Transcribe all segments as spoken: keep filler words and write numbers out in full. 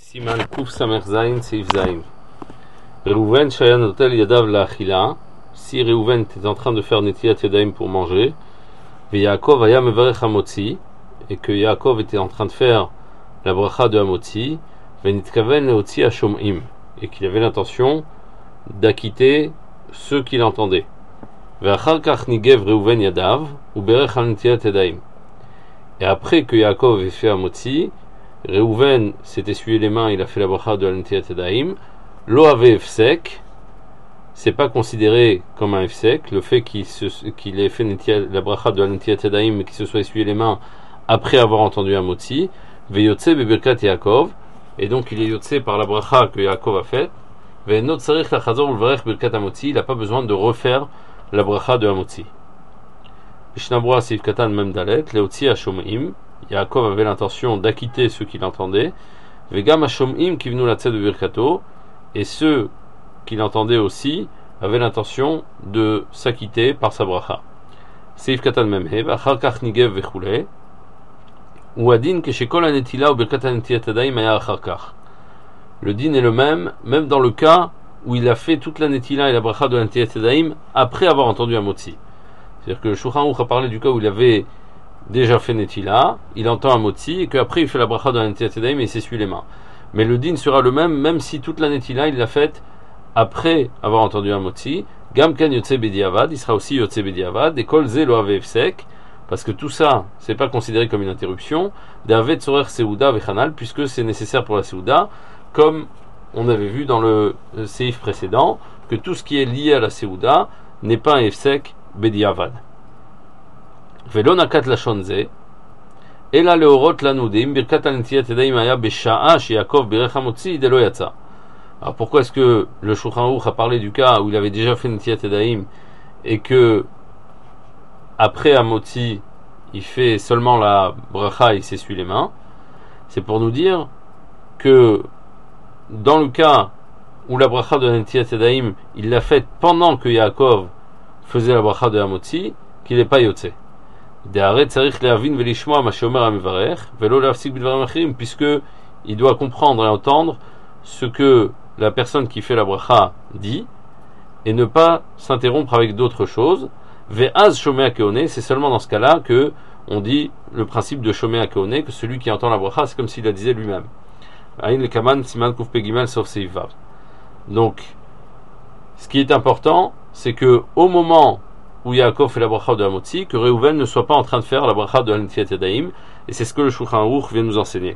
Siman Kuf Samer Zain Seif Zain. Reuven Shayan Hotel Yadav la Achila. Si Reuven était en train de faire Netilat Yadayim pour manger, et Yaakov aya mevarech hamotzi, et que Yaakov était en train de faire la bracha de hamotzi, venitkaven leotzi hashomim, et qu'il avait l'intention d'acquitter ceux qui l'entendaient. Ve'achar kach nigev Reuven Yadav uberech al Netilat Yadayim. Et après que Yaakov ait fait hamotzi, Reuven s'est essuyé les mains, il a fait la bracha de Netilat Yadayim. Lo ave efsek, c'est pas considéré comme un efsek, le fait qu'il, se, qu'il ait fait la bracha de Netilat Yadayim mais qu'il se soit essuyé les mains après avoir entendu un motzi. Veyotse bebirkat Yaakov, et donc il est yotse par la bracha que Yaakov a faite. Ve'enot tzarich lachazor ulvarech birkat hamotzi, il n'a pas besoin de refaire la bracha de hamotzi. Mishnah Sif Katan Mem Dalet, leotzi hashomim. Yaakov avait l'intention d'acquitter ceux qui l'entendaient. Vegam hashomim kivnu latzet bebirkato, et ceux qui l'entendaient aussi avaient l'intention de s'acquitter par sa bracha. Seif katan memhev, achar kach nigev vechule, ou adin que chez kol anetila ou birkat anetilat yadayim aya achar kach. Le din est le même, même dans le cas où il a fait toute la netila et la bracha de l'anetilat yadayim après avoir entendu un motzi. C'est-à-dire que le Shulchan Aruch a parlé du cas où il avait déjà fait netila, il entend un motzi, et qu'après il fait la bracha de l'anetilat yadayim et il s'essuie les mains. Mais le din sera le même, même si toute la netila il l'a faite après avoir entendu un motzi. Gam ken yotse bediavad, il sera aussi yotse bediavad. Et kol ze lo ave efsek, parce que tout ça, c'est pas considéré comme une interruption. D'ave tzorer seuda vechanal, puisque c'est nécessaire pour la seuda, comme on avait vu dans le séif précédent, que tout ce qui est lié à la seuda n'est pas un efsek bediavad. Velo nakat lashon ze. אלא להורות לנו דאם ברכת הנטיית ידיים היה בשעה שיעקב בירך המוציא דלא יצא. Alors pourquoi est-ce que le Shulchan Aruch a parlé du cas où il avait déjà fait Netilat Yadayim et que après Hamotzi il fait seulement la bracha et il s'essuie les mains? C'est pour nous dire que dans le cas où la bracha de Netilat Yadayim il l'a faite pendant que Yaakov faisait la bracha de Hamotzi, qu'il n'est pas yotse. Puisque il doit comprendre et entendre ce que la personne qui fait la bracha dit et ne pas s'interrompre avec d'autres choses. C'est seulement dans ce cas-là que on dit le principe de Shomea Keone, que celui qui entend la bracha c'est comme s'il la disait lui-même. Donc ce qui est important, c'est que au moment où Yaakov fait la bracha de Hamotzi, que Reuven ne soit pas en train de faire la bracha de Netilat Yadayim, et c'est ce que le Shulchan Aruch vient nous enseigner.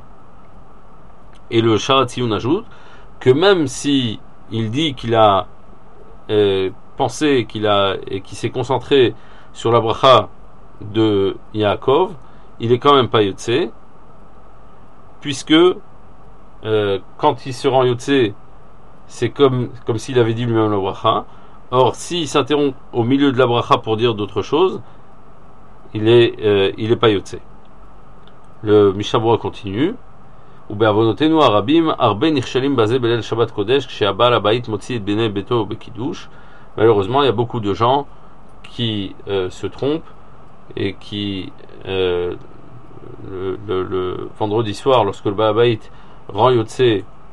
Et le Sharat Tziyun ajoute que même si il dit qu'il a euh, pensé, qu'il a et qu'il s'est concentré sur la bracha de Yaakov, il est quand même pas yotse, puisque euh, quand il se rend yotse, c'est comme comme s'il avait dit lui-même la bracha. Or, s'il s'interrompt au milieu de la bracha pour dire d'autres choses, il est, euh, il est pas yotse. Le Mishnah Berurah continue. Ube'avonotenu harabim arbe nichshalim bazeh belel Shabbat Kodesh kshe'abal habayit motzi et bnei beto bekidush. Malheureusement, il y a beaucoup de gens qui euh, se trompent et qui euh, le, le, le vendredi soir, lorsque le Baal Habayit rend yotse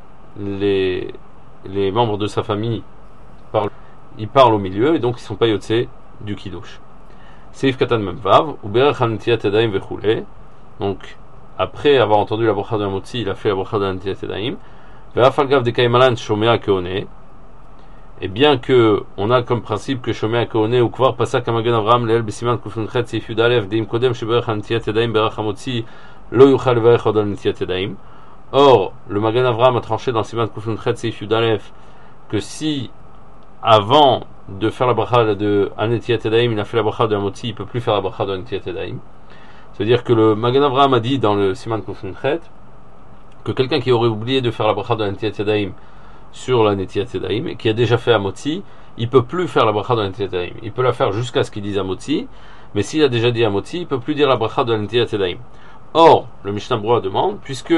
les les membres de sa famille par ils parlent au milieu et donc ils ne sont pas yotse du kiddush. Seif katan memvav ou berach hanetilat yadayim vechule. Donc après avoir entendu la bracha de Hamotzi, il a fait la bracha de hanetilat yadayim. Ve'afal gav de kaimalan shomea keone. Et bien que on a comme principe que shomea keone ou kvar pasak amagen Avraham leel besiman kufnunchet seif yud alef deim kodem sheberach hanetilat yadayim berach Hamotzi lo yuchal levarech od hanetilat yadayim. Or le Magen Avraham a tranché dans siman kufnunchet seif yud alef que si avant de faire la bracha de Netilat Yadayim, il a fait la bracha de Hamotzi, il ne peut plus faire la bracha de Netilat Yadayim. C'est-à-dire que le Magen Avraham a dit dans le Siman Kufnunchet que quelqu'un qui aurait oublié de faire la bracha de Netilat Yadayim sur la Netilat Yadayim et qui a déjà fait Hamotzi, il ne peut plus faire la bracha de Netilat Yadayim. Il peut la faire jusqu'à ce qu'il dise Hamotzi, mais s'il a déjà dit Hamotzi, il ne peut plus dire la bracha de Netilat Yadayim. Or, le Mishnah Berurah demande, puisque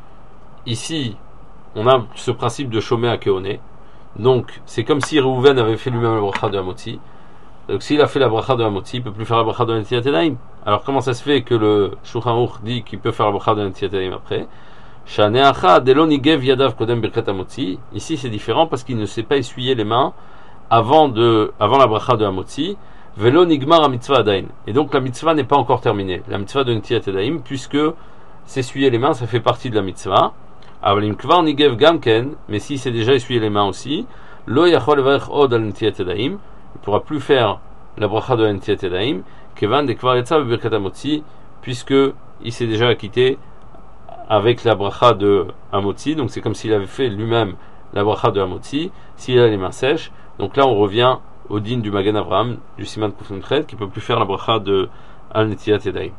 ici on a ce principe de Shomea Keone, donc c'est comme si Reuven avait fait lui-même la bracha de Hamotzi. Donc s'il a fait la bracha de Hamotzi, il ne peut plus faire la bracha de Netilat Yadayim. Alors comment ça se fait que le Shulchan Aruch dit qu'il peut faire la bracha de Netilat Yadayim après? Shaneacha delo nigev yadav kodem birkat hamotzi. Ici c'est différent parce qu'il ne s'est pas essuyé les mains avant, de, avant la bracha de hamotzi. Velo nigmar mitzvah adain. Et donc la mitzvah n'est pas encore terminée. La mitzvah de Netilat Yadayim, puisque s'essuyer les mains, ça fait partie de la mitzvah. Avalim kvar nigev gamken, mais si c'est déjà essuyé les mains aussi, lo yachol levarech od al Netilat Yadayim, il ne pourra plus faire la bracha de Netilat Yadayim, kevan de kvar yetza birkat hamotzi, puisque il s'est déjà acquitté avec la bracha de hamotzi. Donc c'est comme s'il avait fait lui-même la bracha de hamotzi, s'il a les mains sèches. Donc là on revient au din du Magen Avraham, du Siman Kufnetret, qui ne peut plus faire la bracha de Al Netilat Yadayim.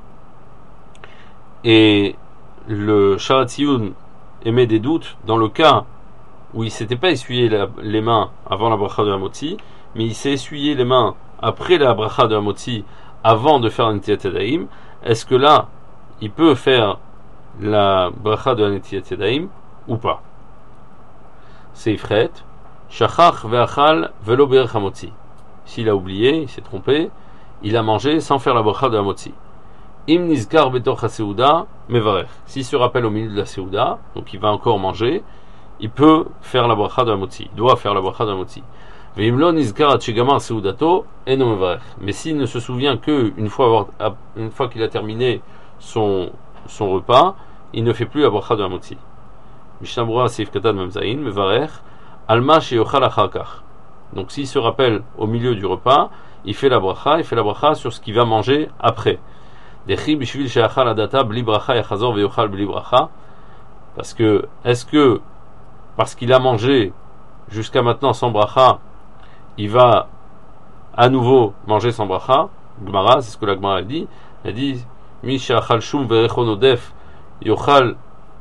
Et le Sharat Tziyun émet des doutes dans le cas où il ne s'était pas essuyé la, les mains avant la bracha de Hamotzi, mais il s'est essuyé les mains après la bracha de Hamotzi avant de faire Al Netilat Yadayim. Est-ce que là, il peut faire la bracha de Al Netilat Yadayim ou pas? C'est Ifret. Shachach ve'achal velo berech hamotzi. S'il a oublié, il s'est trompé, il a mangé sans faire la bracha de hamotzi. Im nizkar betoch ha-seuda mevarech. S'il se rappelle au milieu de la seuda, donc il va encore manger, il peut faire la bracha de hamotzi. Il doit faire la bracha de hamotzi. Ve'im lo nizkar ha-tchegamar seudato eno mevarech. Mais s'il ne se souvient que une fois, avoir, une fois qu'il a terminé son, son repas, il ne fait plus la bracha de hamotzi. Mishnah Berurah Seif Katan Memzaïn mevarech. Alma sheyochal achakach. Donc s'il se rappelle au milieu du repas, il fait la bracha, il fait la bracha sur ce qu'il va manger après. Dechi bishvil sheachal adata bli bracha yachazor veyochal bli bracha. Parce que, est-ce que, parce qu'il a mangé jusqu'à maintenant sans bracha, il va à nouveau manger sans bracha? Gemara, c'est ce que la Gemara dit. Elle dit, mi sheachal shum verechonodef yochal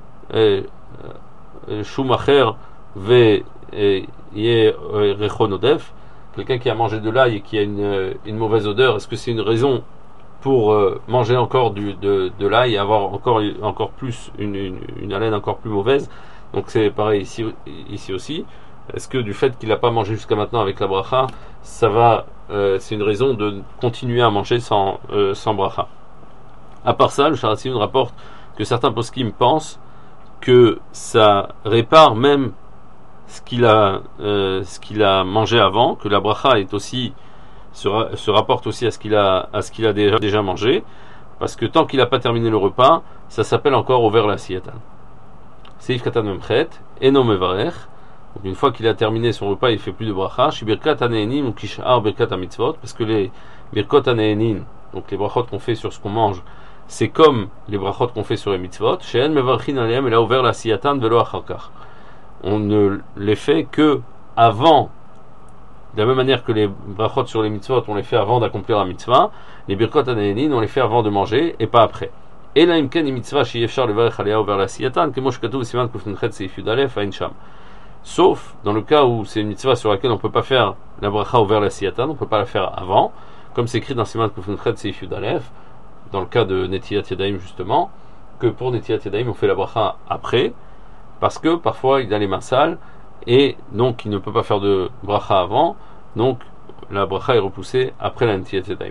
shum acher ve et yé rechonodef, quelqu'un qui a mangé de l'ail et qui a une, une mauvaise odeur, est-ce que c'est une raison pour euh, manger encore du, de, de l'ail et avoir encore, encore plus une, une, une haleine encore plus mauvaise? Donc c'est pareil ici, ici aussi. Est-ce que du fait qu'il n'a pas mangé jusqu'à maintenant avec la bracha, ça va, euh, c'est une raison de continuer à manger sans, euh, sans bracha? À part ça, le Sharat Tziyun rapporte que certains poskim pensent que ça répare même ce qu'il a, euh, ce qu'il a mangé avant, que la bracha est aussi, se, ra, se rapporte aussi à ce qu'il a, à ce qu'il a déjà, déjà mangé, parce que tant qu'il n'a pas terminé le repas, ça s'appelle encore ouvert la siyatan. Seif katan memchet, eno mevarech. Donc une fois qu'il a terminé son repas, il fait plus de bracha. Shibirkat aneenin ou kishar birkat mitzvot, parce que les birkot aneenin, donc les brachot qu'on fait sur ce qu'on mange, c'est comme les brachot qu'on fait sur les mitzvot. She'en mevarchin aliyam, il a ouvert la siyatan velo acharkach. On ne les fait que avant, de la même manière que les brachot sur les mitzvot, on les fait avant d'accomplir la mitzvah, les birkot aneenin, on les fait avant de manger et pas après. Et là, imken mitzvah sheyefshar levarech aliyah ouvert la siyatan, kemosh katuv siman kufnenchet seif yudalef ain sham. Sauf dans le cas où c'est une mitzvah sur laquelle on ne peut pas faire la bracha ouvert la siyatan, on ne peut pas la faire avant, comme c'est écrit dans siman kufnenchet seif yudalef, dans le cas de Netilat Yadayim justement, que pour Netilat Yadayim on fait la bracha après, parce que parfois il a les mains sales et donc il ne peut pas faire de bracha avant, donc la bracha est repoussée après la Netilat Yadayim.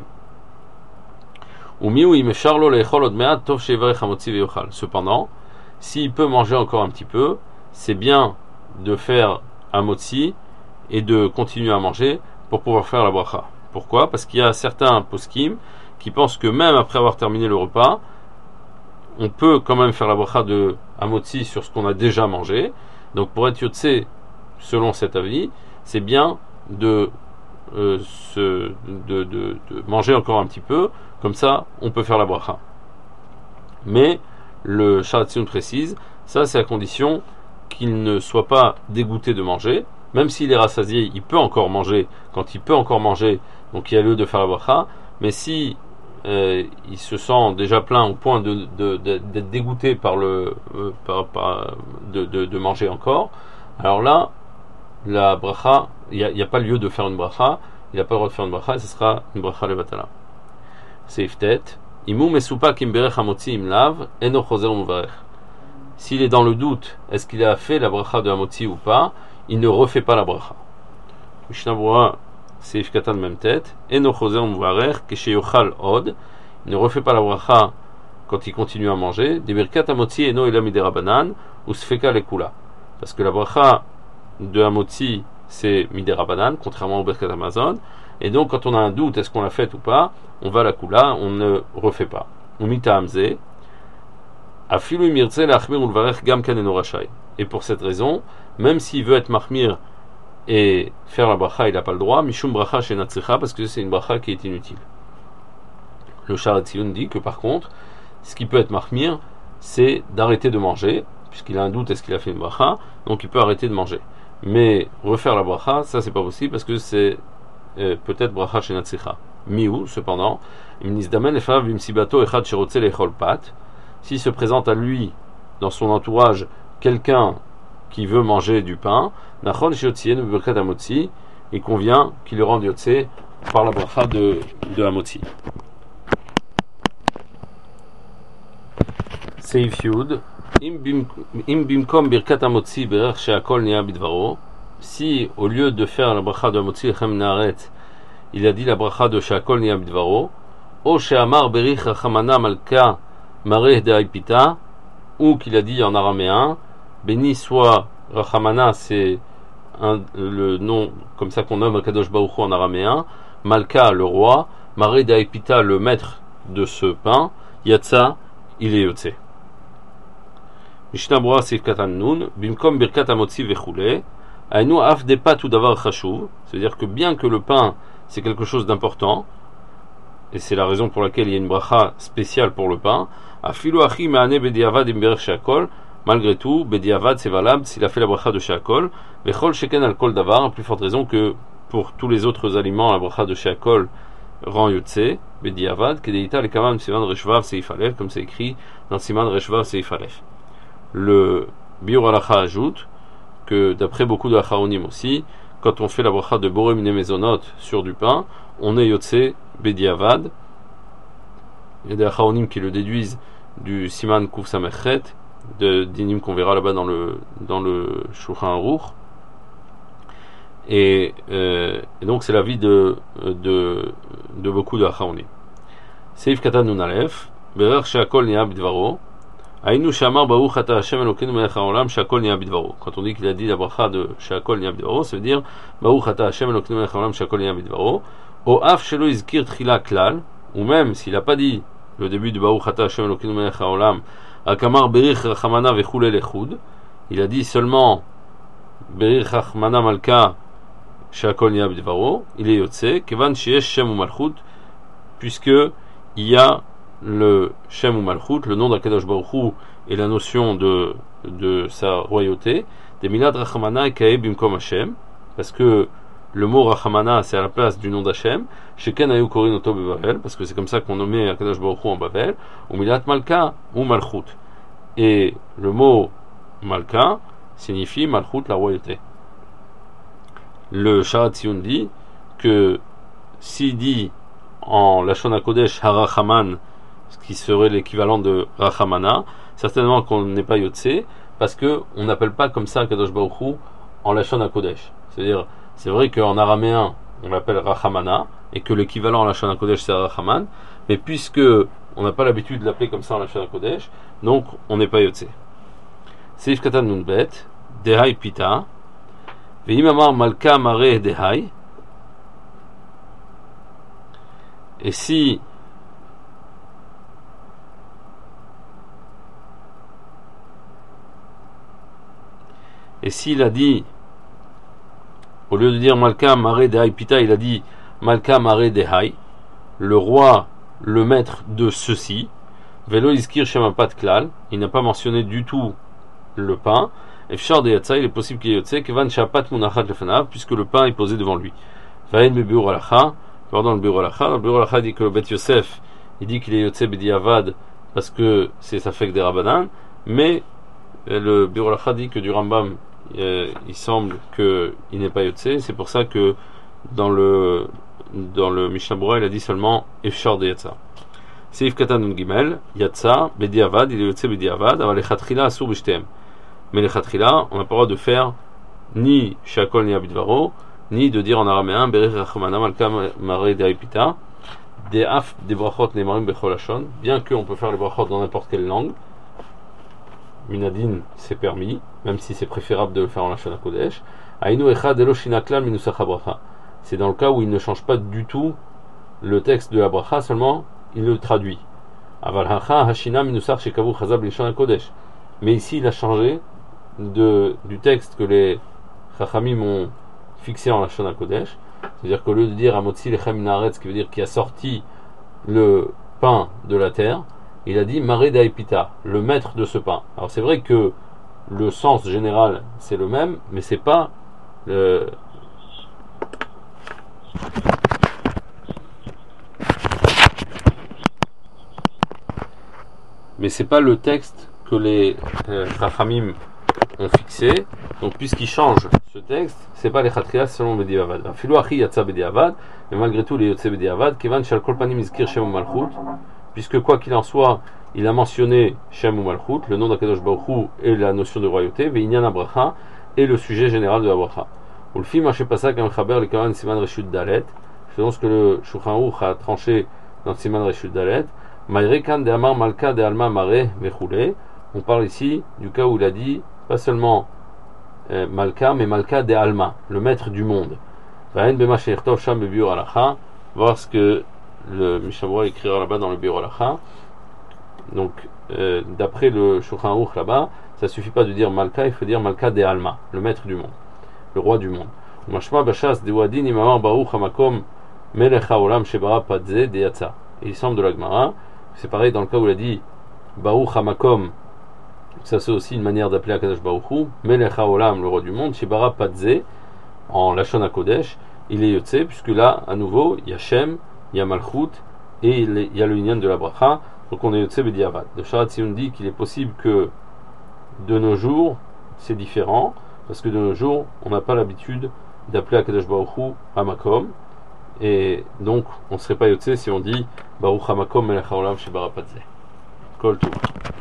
Cependant, s'il peut manger encore un petit peu, c'est bien de faire un motzi et de continuer à manger pour pouvoir faire la bracha. Pourquoi? Parce qu'il y a certains poskim qui pensent que même après avoir terminé le repas, on peut quand même faire la bracha de hamotzi sur ce qu'on a déjà mangé. Donc pour être yotse, selon cet avis, c'est bien de, euh, se, de, de, de manger encore un petit peu, comme ça on peut faire la bracha. Mais le Sharat Tziyun précise, ça c'est à condition qu'il ne soit pas dégoûté de manger. Même s'il est rassasié, il peut encore manger, quand il peut encore manger, donc il y a lieu de faire la bracha. Mais si Euh, il se sent déjà plein au point de, de, de, d'être dégoûté par le, euh, par, par, de, de, de manger encore, alors là, la bracha, il n'y a, a pas lieu de faire une bracha, il n'a pas le droit de faire une bracha, et ce sera une bracha levatala. Seif tet, imu mesupa kimberech hamotzi imlav, eno choser muvarech. S'il est dans le doute, est-ce qu'il a fait la bracha de hamotzi ou pas, il ne refait pas la bracha. Mishnah Berurah Seif katan même tête, eno choser muvarech kesheyochal od, il ne refait pas la bracha quand il continue à manger, des birkat hamotzi eno ela midera banan ou sfeka lekula. Parce que la bracha de hamotzi c'est midera banan, contrairement au birkat hamazon, et donc quand on a un doute est-ce qu'on l'a fait ou pas, on va la kula, on ne refait pas. Umita hamze, afilu mirtze lachmir ou lvarech gam kan eno rashai. Et pour cette raison, même s'il veut être mahmir et faire la bracha, il n'a pas le droit, mishum bracha shenatzricha, parce que c'est une bracha qui est inutile. Le Sharat Tziyun dit que par contre, ce qui peut être mahmir, c'est d'arrêter de manger, puisqu'il a un doute est-ce qu'il a fait une bracha, donc il peut arrêter de manger. Mais refaire la bracha, ça c'est pas possible parce que c'est euh, peut-être bracha shenatzricha. Miou, cependant, s'il se présente à lui, dans son entourage, quelqu'un qui veut manger du pain, il convient qu'il le rende yotse par la bracha de, de hamotzi. Seif Yud, im bimkom birkat hamotzi berach she'akol niya bidvaro, si au lieu de faire la bracha de hamotzi lechem naaret, il a dit la bracha de she'akol niya bidvaro, o she'amar berich rachamana malka mareh de'aipita, ou qu'il a dit en araméen, béni soit Rachamana, c'est un, le nom comme ça qu'on nomme Kadosh Baruch Hu en araméen, Malka le roi, Mareh Daipita le maître de ce pain, Yatsa il est yotse. Mishnah Brura Seif Katan Nun, Bimkom Birkat Hamotzi Vechule, Ainu Af Depa tout d'avoir Chashuv, c'est-à-dire que bien que le pain c'est quelque chose d'important, et c'est la raison pour laquelle il y a une bracha spéciale pour le pain, Afilu Achi Me'ane Bediavad Imberech Sheakol, malgré tout, Bediavad c'est valable s'il a fait la bracha de Sheakol, Vechol Sheken al Kol Davar, à plus forte raison que pour tous les autres aliments, la bracha de Sheakol rend Yotse, Bediavad, Kedeita le Kaman Siman Reshvav Seif Alef, comme c'est écrit dans Siman Reshvav Seif Alef. Le Biur Halacha ajoute que d'après beaucoup de Acharonim aussi, quand on fait la bracha de Boré Mine Mezonot sur du pain, on est Yotse Bediavad. Il y a des Acharonim qui le déduisent du Siman Kuf Samechet, de dinim qu'on verra là-bas dans le dans le Shulchan Aruch, et, euh, et donc c'est l'avis de de de beaucoup de Acharonim. Seif Katan Nun Alef, Berer Sheakol Niya Bidvaro, Ainu Shamar Baruch Ata Hashem Elokeinu Melech Haolam Sheakol Niya Bidvaro. Quand on dit qu'il a dit la bracha de Sheakol Niya Bidvaro, ça veut dire Baruch Ata Hashem Elokeinu Melech Haolam Sheakol Niya Bidvaro. O Af Shelo Izkir Tchila Klal, ou même s'il n'a pas dit le début de Baruch Ata Hashem Elokeinu Melech Haolam Akamar Berich Rachamana Vechule Lechud, il a dit seulement Berich Rachmana Malka Sheakol Niya Bidvaro, il est Yotse, Kevan Sheyesh Shem ou Malchut, puisque il y a le Shem ou Malchut, le nom d'Akadosh Baruch Hu et la notion de, de sa royauté, des Milad Rachamana et Kae Bimkom Hashem, parce que le mot Rachamana c'est à la place du nom d'Hashem, Sheken Ayu Korin Oto Bebavel, parce que c'est comme ça qu'on nommait Akadosh Baruch Hu en Bavel, ou Milat Malka ou Malchut. Et le mot Malka signifie Malchut, la royauté. Le Sharat Tziyun dit que s'il dit en Lashon HaKodesh Harachaman, ce qui serait l'équivalent de Rachamana, certainement qu'on n'est pas Yotse, parce que on n'appelle pas comme ça Kadosh Baruch Hu en Lashon HaKodesh. C'est-à-dire, c'est vrai qu'en araméen on l'appelle Rachamana et que l'équivalent en Lashon HaKodesh c'est Rachaman, mais puisque on n'a pas l'habitude de l'appeler comme ça en Lashon HaKodesh, donc on n'est pas Yotse. Seif Katan Nun Bet, Dehai Pita, Ve'im Amar Malka Mareh Dehai, et si et s'il a dit, au lieu de dire Malka Mareh Dehai Pita, il a dit Malka Mareh Dehai, le roi, le maître de ceci, Velo Iskir Shemapat Klal, il n'a pas mentionné du tout le pain, Efshar de Yatsa, il est possible qu'il y ait Yotse, Kevan Shapat Munachat Lefanav, puisque le pain est posé devant lui. Vahen Bebiur Alacha, dans le Biur Alacha, le Biur Alacha dit que le Bet Yosef, il dit qu'il est Yotse Bediavad, parce que c'est sa fek des Rabbanan, mais le Biur Alacha dit que du Rambam, euh, il semble qu'il n'est pas Yotse, c'est pour ça que dans le dans le Mishnah Brura, il a dit seulement Efshar de Yatsa. Seif Katan Nun Gimel, Yatsa, Bediavad, il est Yotse Bediavad, aval Echatchila Asur B'Shtem. Mais Lechatchila, on n'a pas le droit de faire ni Sheakol Niya Bidvaro, ni de dire en araméen Berich Rachamana Malka Mareh Dehai Pita, des af des brachot nemarim bechol lashon, bien qu'on peut faire les brachot dans n'importe quelle langue, minadin c'est permis, même si c'est préférable de le faire en lashon hakodesh. Ainu echad elo shina klal minusach habracha. C'est dans le cas où il ne change pas du tout le texte de la bracha, seulement il le traduit. Aval hacha hashina minusach shekavu chazab lishon hakodesh. Mais ici il a changé de, du texte que les chachamim ont fixé en lashon hakodesh. C'est-à-dire qu'au lieu de dire Amotzi lechem min haaretz, qui veut dire qui a sorti le pain de la terre, il a dit Maré d'Aipita, le maître de ce pain. Alors c'est vrai que le sens général c'est le même, mais c'est pas le... mais c'est pas le texte que les Chachamim ont fixé. Donc puisqu'ils changent ce texte, c'est pas les Chatrias selon Bediavad. Afilo achi yatsa Bediavad, mais malgré tout les yotse Bediavad, kevan shal kol panim izkir Shem u'Malchut, puisque quoi qu'il en soit, il a mentionné Shem u'Malchut, le nom d'Akadosh Baruch Hu et la notion de royauté, ve'inyan habracha et le sujet général de la bracha. Ulfi ma shepasak amchaber le kavan siman reshut dalet, selon ce que le Shulchan Aruch a tranché dans siman reshut dalet, ma'ire kan de amar malka de alma mare vechule. On parle ici du cas où il a dit pas seulement Euh, Malka, mais Malka de Alma, le maître du monde. Voir ce que le Mishabura écrira là-bas dans le Biur Halacha. Donc, euh, d'après le Shulchan Aruch là-bas, ça suffit pas de dire Malka, il faut dire Malka de Alma, le maître du monde, le roi du monde. Mashma Bashas de Wadin Imamar Baruch Hamakom Melech Haolam Shebara Padze de Yatsa. Il semble de la Gemara, c'est pareil dans le cas où il a dit Baruch Hamakom. Ça c'est aussi une manière d'appeler Akadosh Baruch Hu, Melech HaOlam, le roi du monde, Shibara Padze, en Lashon HaKodesh, il est Yotze, puisque là, à nouveau, il y a Shem, il y a Malchut, et il y a le Inyan de la Bracha, donc on est Yotze Bediavad. Le Sharat Sion dit qu'il est possible que, de nos jours, c'est différent, parce que de nos jours, on n'a pas l'habitude d'appeler Akadosh Baruch Hu Hamakom, et donc, on ne serait pas Yotze si on dit Baruch Hamakom Melech HaOlam Shibara Padze. Kol Tov.